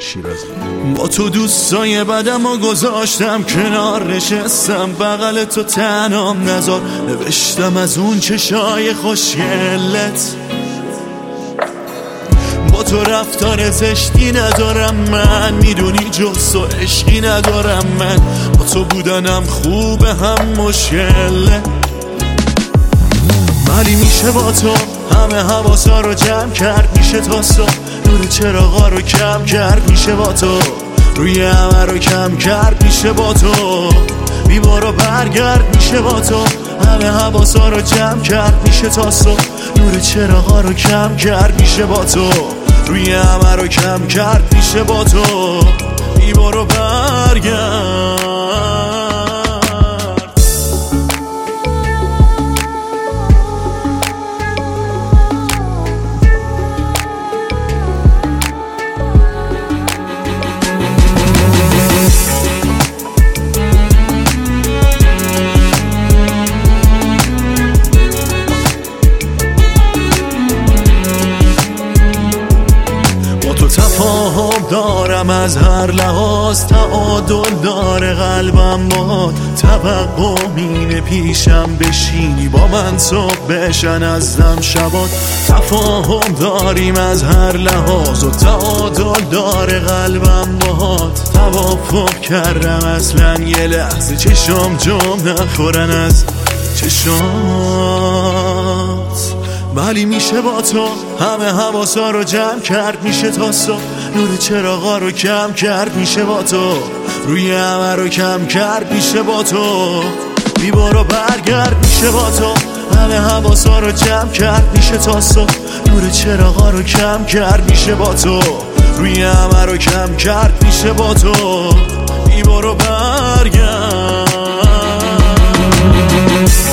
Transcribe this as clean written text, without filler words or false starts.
شیرازی. با تو دوستای بدم و گذاشتم کنار، نشستم بغل تو تنام نزار، نوشتم از اون چشای خوشگلت. با تو رفتار زشتی ندارم من، میدونی جز تو عشقی ندارم من، با تو بودنم خوبه هم مشکله. ولی میشه با تو همه حواسا رو جمع کرد، میشه تا صبح نور چراغا رو کم کرد، میشه با تو روی همه رو کم کرد، میشه با تو بی برو برگرد، میشه با تو همه حواسا رو جمع کرد، میشه تا صبح نور چراغا رو کم کرد، میشه با تو روی همه رو کم کرد، میشه با تو بی برو برگرد. تفاهم دارم از هر لحاظ، تعادل داره قلبم با توقع مینه پیشم بشینی با من صبح بشن از دم شبات. تفاهم داریم از هر لحاظ و تعادل داره قلبم باهات. توافق کردم اصلا یه لحظه چشام جام نخورن از چشات، ولی میشه با تو همه حواسا رو جمع کرد، میشه تا صبح نور چراغا رو کم کرد، میشه با تو روی همه رو کم کرد، میشه با تو بی برو برگرد، میشه با تو همه حواسا رو جمع کرد، میشه تا صبح نور چراغا رو کم کرد، میشه با تو روی همه رو کم کرد، میشه با تو بی برو برگرد.